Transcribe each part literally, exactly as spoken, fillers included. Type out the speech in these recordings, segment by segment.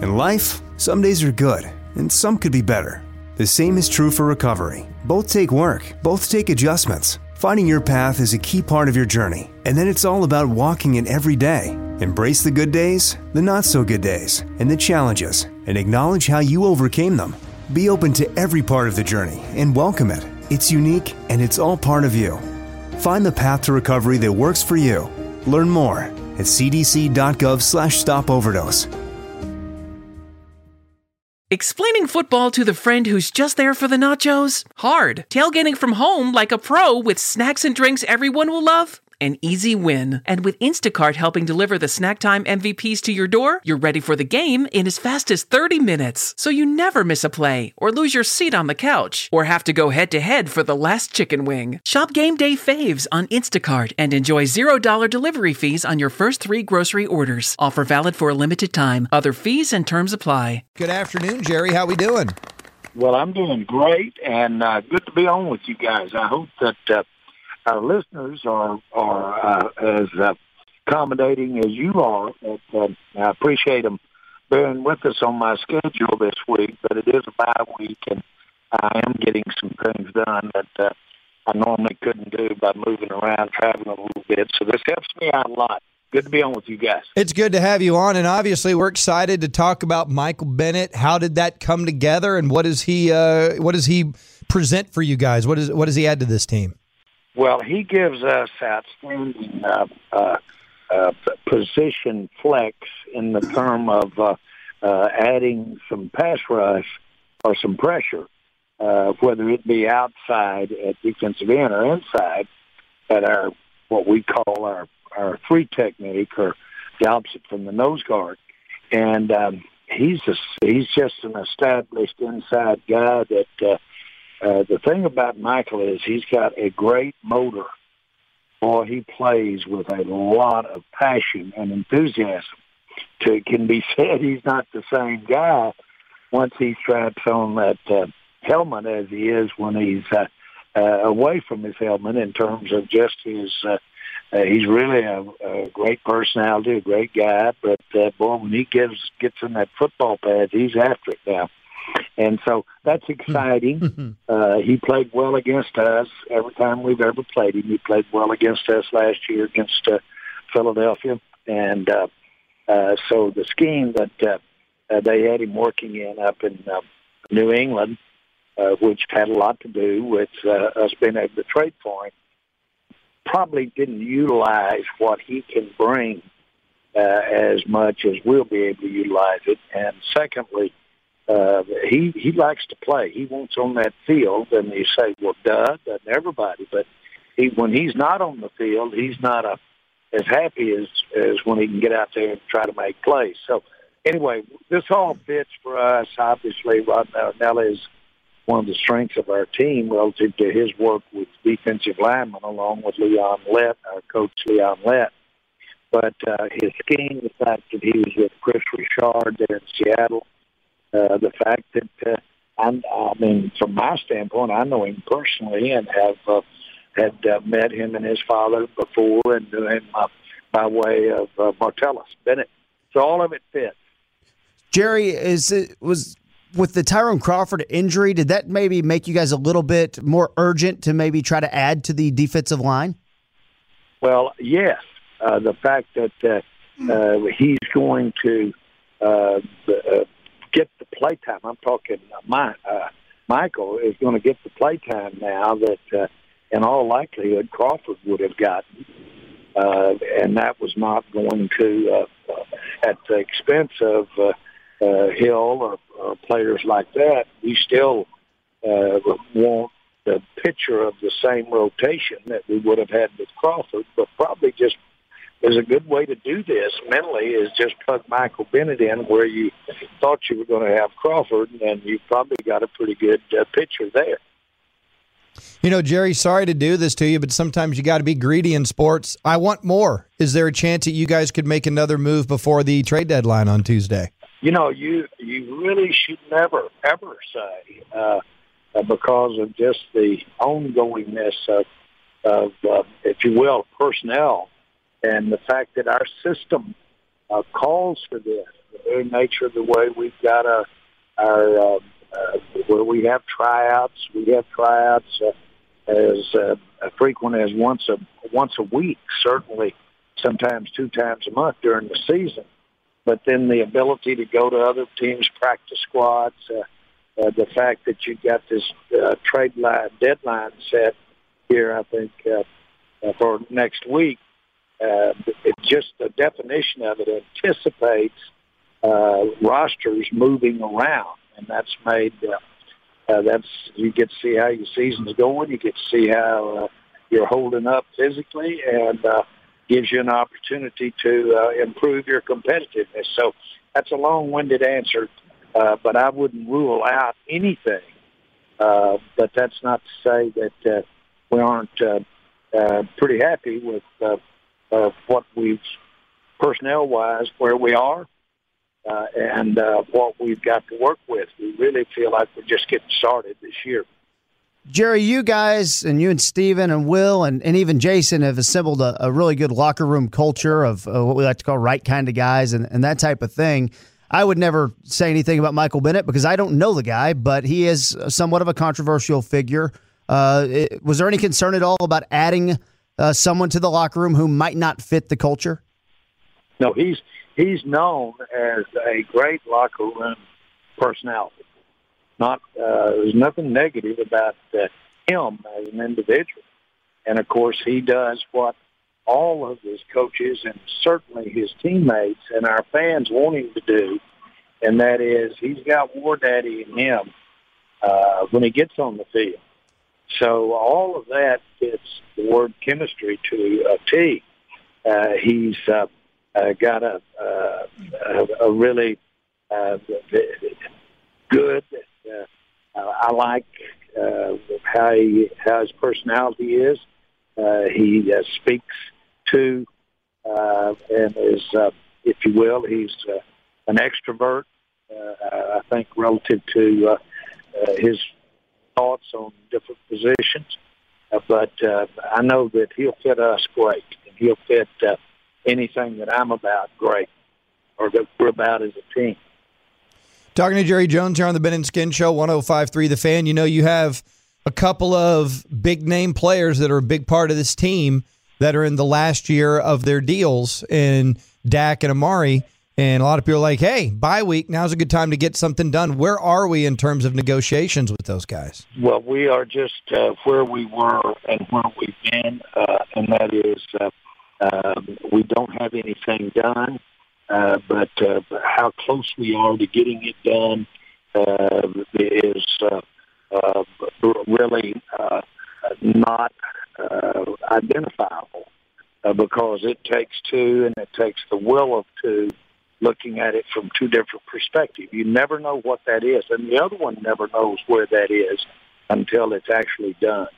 In life, some days are good, and some could be better. The same is true for recovery. Both take work, both take adjustments. Finding your path is a key part of your journey, and then it's all about walking it every day. Embrace the good days, the not-so-good days, and the challenges, and acknowledge how you overcame them. Be open to every part of the journey and welcome it. It's unique, and it's all part of you. Find the path to recovery that works for you. Learn more at c d c dot gov slash stop overdose. Explaining football to the friend who's just there for the nachos? Hard. Tailgating from home like a pro with snacks and drinks everyone will love? An easy win. And with Instacart helping deliver the snack time M V Ps to your door, you're ready for the game in as fast as thirty minutes. So you never miss a play, or lose your seat on the couch, or have to go head-to-head for the last chicken wing. Shop Game Day Faves on Instacart and enjoy zero dollars delivery fees on your first three grocery orders. Offer valid for a limited time. Other fees and terms apply. Good afternoon, Jerry. How we doing? Well, I'm doing great, and uh, good to be on with you guys. I hope that uh, our listeners are are uh, as uh, accommodating as you are. But, uh, I appreciate them bearing with us on my schedule this week, but it is a bye week, and I am getting some things done that uh, I normally couldn't do by moving around, traveling a little bit. So this helps me out a lot. Good to be on with you guys. It's good to have you on, and obviously we're excited to talk about Michael Bennett. How did that come together, and what does he uh, what does he present for you guys? What is what does he add to this team? Well, he gives us outstanding uh, uh, uh, position flex in the term of uh, uh, adding some pass rush or some pressure, uh, whether it be outside at defensive end or inside at our what we call our, our three technique, or the opposite from the nose guard. And um, he's a, he's just an established inside guy that uh, Uh, the thing about Michael is he's got a great motor. Boy, he plays with a lot of passion and enthusiasm. To, it can be said he's not the same guy once he straps on that uh, helmet as he is when he's uh, uh, away from his helmet, in terms of just his uh, uh, he's really a, a great personality, a great guy. But, uh, boy, when he gives, gets in that football pad, he's after it now. And so that's exciting. uh, he played well against us every time we've ever played him. He played well against us last year against uh, Philadelphia. And uh, uh, so the scheme that uh, uh, they had him working in up in uh, New England, uh, which had a lot to do with uh, us being able to trade for him, probably didn't utilize what he can bring uh, as much as we'll be able to utilize it. And secondly, Uh, he he likes to play. He wants on that field, and you say, well, duh, doesn't everybody? But he, when he's not on the field, he's not a, as happy as, as when he can get out there and try to make plays. So, anyway, this all fits for us. Obviously, Rod Marinelli is one of the strengths of our team relative to his work with defensive linemen, along with Leon Lett, our coach Leon Lett. But uh, his scheme, the fact that he was with Chris Richard there in Seattle, Uh, the fact that, uh, I'm, I mean, from my standpoint, I know him personally and have uh, had uh, met him and his father before, and knew him uh, by way of uh, Martellus Bennett. So all of it fits. Jerry, is it was with the Tyrone Crawford injury, did that maybe make you guys a little bit more urgent to maybe try to add to the defensive line? Well, yes. Uh, the fact that uh, uh, he's going to uh, uh, get the playtime. I'm talking uh, my, uh, Michael is going to get the playtime now that, uh, in all likelihood, Crawford would have gotten, uh, and that was not going to uh, uh, at the expense of uh, uh, Hill or, or players like that. We still uh, want the picture of the same rotation that we would have had with Crawford, but probably just is a good way to do this mentally is just plug Michael Bennett in where you thought you were going to have Crawford, and you probably got a pretty good uh, picture there. You know, Jerry, sorry to do this to you, but sometimes you got to be greedy in sports. I want more. Is there a chance that you guys could make another move before the trade deadline on Tuesday? You know, you you really should never, ever say, uh, uh, because of just the ongoingness of, of uh, if you will, personnel, and the fact that our system uh, calls for this. the very nature of the way we've got our, our uh, uh, where we have tryouts. We have tryouts uh, as uh, frequent as once a once a week, certainly sometimes two times a month during the season. But then the ability to go to other teams' practice squads, uh, uh, the fact that you've got this uh, trade line deadline set here, I think, uh, uh, for next week, uh, it just the definition of it anticipates uh, rosters moving around, and that's made uh, uh, that's you get to see how your season's going, you get to see how uh, you're holding up physically, and uh, gives you an opportunity to uh, improve your competitiveness. So that's a long-winded answer, uh, but I wouldn't rule out anything. Uh, but that's not to say that uh, we aren't uh, uh, pretty happy with uh, uh, what we've, personnel-wise, where we are uh, and uh, what we've got to work with. We really feel like we're just getting started this year. Jerry, you guys and you and Steven and Will and, and even Jason have assembled a, a really good locker room culture of uh, what we like to call right kind of guys and, and that type of thing. I would never say anything about Michael Bennett because I don't know the guy, but he is somewhat of a controversial figure. Uh, it, was there any concern at all about adding uh, someone to the locker room who might not fit the culture? No, he's he's known as a great locker room personality. Not uh, there's nothing negative about uh, him as an individual, and of course he does what all of his coaches and certainly his teammates and our fans want him to do, and that is he's got war daddy in him uh, when he gets on the field. So all of that fits the word chemistry to a T. Uh, he's uh, uh, got a, uh, a, a really uh, good. Uh, I like uh, how he, how his personality is. Uh, he uh, speaks to uh, and is, uh, if you will, he's uh, an extrovert. Uh, I think relative to uh, uh, his thoughts on different positions, uh, but uh, I know that he'll fit us great, and he'll fit uh, anything that I'm about great, or that we're about as a team. Talking to Jerry Jones here on the Ben and Skin Show, one oh five point three The Fan. You know, you have a couple of big-name players that are a big part of this team that are in the last year of their deals in Dak and Amari. And a lot of people are like, hey, bye week, now's a good time to get something done. Where are we in terms of negotiations with those guys? Well, we are just uh, where we were and where we've been, uh, and that is uh, uh, we don't have anything done. Uh, but uh, how close we are to getting it done uh, is uh, uh, really uh, not uh, identifiable uh, because it takes two and it takes the will of two looking at it from two different perspectives. You never know what that is, and the other one never knows where that is until it's actually done.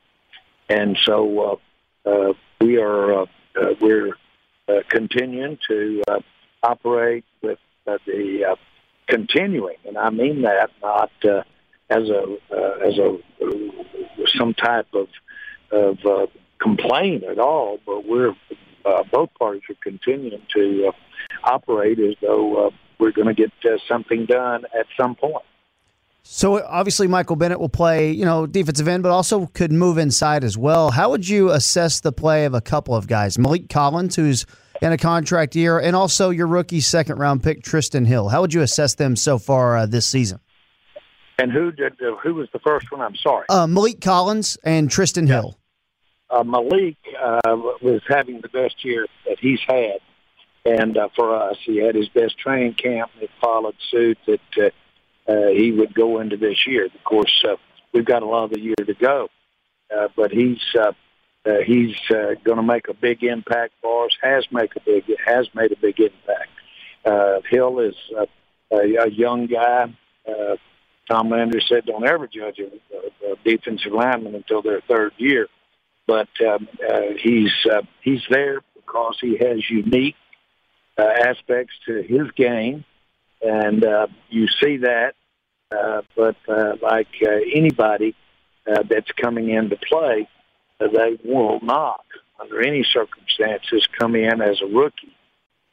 And so uh, uh, we are uh, uh, we're uh, continuing to uh, operate with uh, the uh, continuing, and I mean that not uh, as a uh, as a uh, some type of of uh, complaint at all, but we're uh, both parties are continuing to uh, operate as though uh, we're going to get uh, something done at some point. So obviously Michael Bennett will play, you know, defensive end, but also could move inside as well. How would you assess the play of a couple of guys, Maliek Collins, who's in a contract year, and also your rookie second-round pick, Trysten Hill? How would you assess them so far uh, this season? And who did? Uh, who was the first one? I'm sorry. Uh, Maliek Collins and Trysten yeah. Hill. Uh, Maliek uh, was having the best year that he's had, and uh, for us, he had his best training camp. It followed suit that uh, uh, he would go into this year. Of course, uh, we've got a lot of the year to go, uh, but he's. Uh, Uh, he's uh, going to make a big impact for us. Has make a big has made a big impact. Uh, Hill is uh, a, a young guy. Uh, Tom Landry said, "Don't ever judge a, a, a defensive lineman until their third year." But um, uh, he's uh, he's there because he has unique uh, aspects to his game, and uh, you see that. Uh, but uh, like uh, anybody uh, that's coming into play. They will not, under any circumstances, come in as a rookie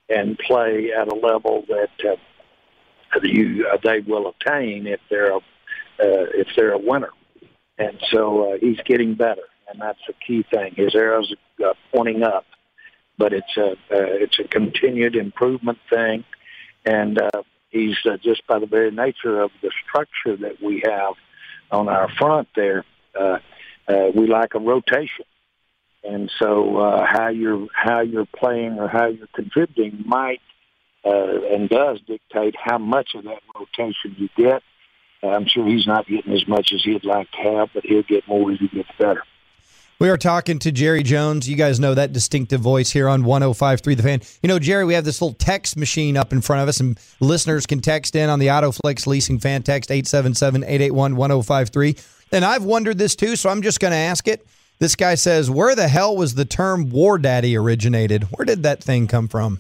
and play at a level that uh, you uh, they will attain if they're a, uh, if they're a winner. And so uh, he's getting better, and that's the key thing. His arrows are uh, pointing up, but it's a uh, it's a continued improvement thing, and uh, he's uh, just by the very nature of the structure that we have on our front there, uh, uh, we like a rotation. And so uh, how you're how you're playing or how you're contributing might uh, and does dictate how much of that rotation you get. Uh, I'm sure he's not getting as much as he'd like to have, but he'll get more as he gets better. We are talking to Jerry Jones. You guys know that distinctive voice here on one oh five point three The Fan. You know, Jerry, we have this little text machine up in front of us, and listeners can text in on the AutoFlex Leasing Fan Text eight seven seven, eight eight one, one oh five three. And I've wondered this too, so I'm just going to ask it. This guy says, where the hell was the term War Daddy originated? Where did that thing come from?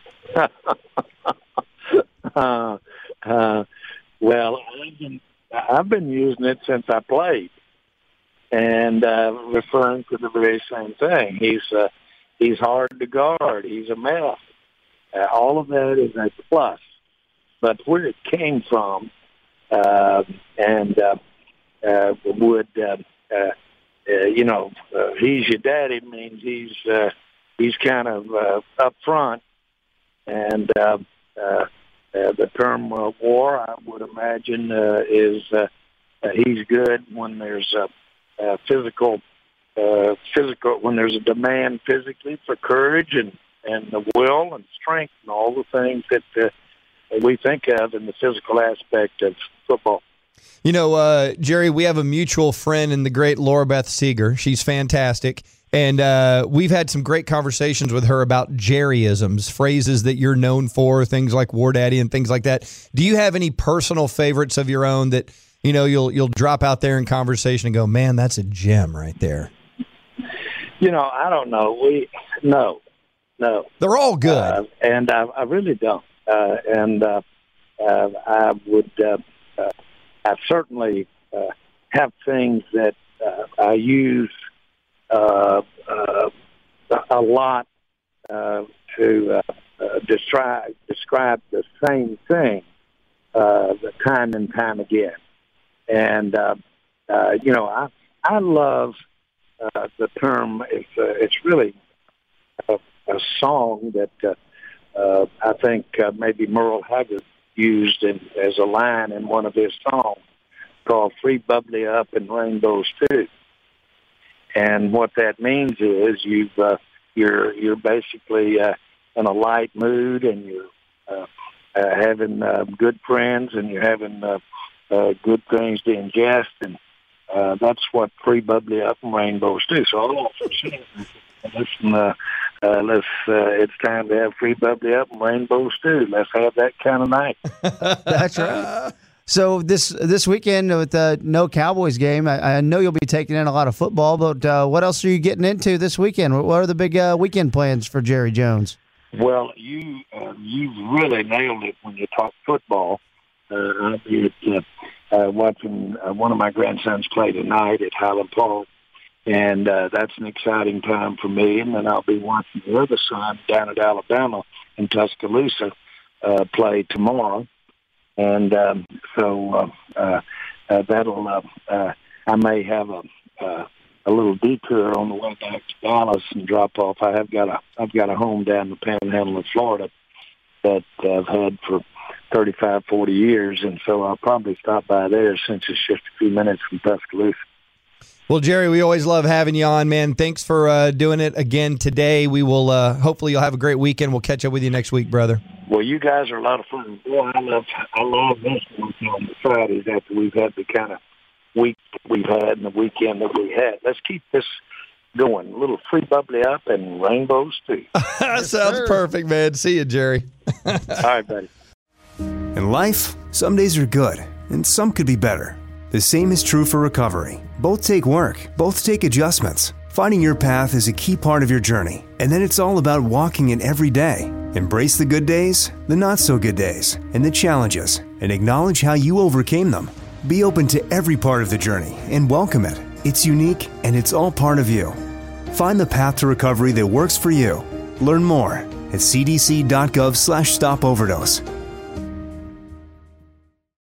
uh, uh, well, I've been, I've been using it since I played, and uh, referring to the very same thing. He's uh, he's hard to guard. He's a mess. Uh, all of that is a plus. But where it came from, uh, and uh, uh, would... Uh, uh, Uh, you know, uh, he's your daddy means he's uh, he's kind of uh, up front, and uh, uh, uh, the term uh, war, I would imagine, uh, is uh, uh, he's good when there's a, a physical, uh, physical when there's a demand physically for courage and, and the will and strength and all the things that uh, we think of in the physical aspect of football. You know, uh, Jerry, we have a mutual friend in the great Laura Beth Seeger. She's fantastic. And uh, we've had some great conversations with her about Jerryisms, phrases that you're known for, things like War Daddy and things like that. Do you have any personal favorites of your own that, you know, you'll you'll drop out there in conversation and go, man, that's a gem right there? You know, I don't know. We No, no. They're all good. Uh, and I, I really don't. Uh, and uh, uh, I would... Uh, uh, I certainly uh, have things that uh, I use uh, uh, a lot uh, to uh, uh, describe describe the same thing uh, time and time again. And uh, uh, you know, I I love uh, the term. It's uh, it's really a, a song that uh, uh, I think uh, maybe Merle Haggard used in, as a line in one of his songs called Free Bubbly Up and Rainbows Too. And what that means is you've, uh, you're you're basically uh, in a light mood, and you're uh, uh, having uh, good friends, and you're having uh, uh, good things to ingest, and uh, that's what Free Bubbly Up and Rainbows do. So I'll also say, listen, uh, uh, let's, uh, it's time to have Free Bubbly Up and Rainbows too. Let's have that kind of night. That's right. So this this weekend with the no Cowboys game, I, I know you'll be taking in a lot of football, but uh, what else are you getting into this weekend? What are the big uh, weekend plans for Jerry Jones? Well, you uh, you really nailed it when you talk football. Uh, I'll be at, uh, uh, watching uh, one of my grandsons play tonight at Highland Park. And uh, that's an exciting time for me. And then I'll be watching the other son down at Alabama in Tuscaloosa uh, play tomorrow. And um, so uh, uh, uh, that'll, uh, uh, I may have a uh, a little detour on the way back to Dallas and drop off. I have got a, I've got a home down in the Panhandle of Florida that I've had for thirty-five, forty years. And so I'll probably stop by there since it's just a few minutes from Tuscaloosa. Well, Jerry, we always love having you on, man. Thanks for uh, doing it again today. We will, uh, hopefully you'll have a great weekend. We'll catch up with you next week, brother. Well, you guys are a lot of fun. Boy, I love, I love this on the Fridays after we've had the kind of week that we've had and the weekend that we had. Let's keep this going. A little Free Bubbly Up and Rainbows too. That sounds perfect, man. See you, Jerry. All right, buddy. In life, some days are good, and some could be better. The same is true for recovery. Both take work, both take adjustments. Finding your path is a key part of your journey, and then it's all about walking it every day. Embrace the good days, the not-so-good days, and the challenges, and acknowledge how you overcame them. Be open to every part of the journey and welcome it. It's unique, and it's all part of you. Find the path to recovery that works for you. Learn more at c d c dot gov slash stop overdose.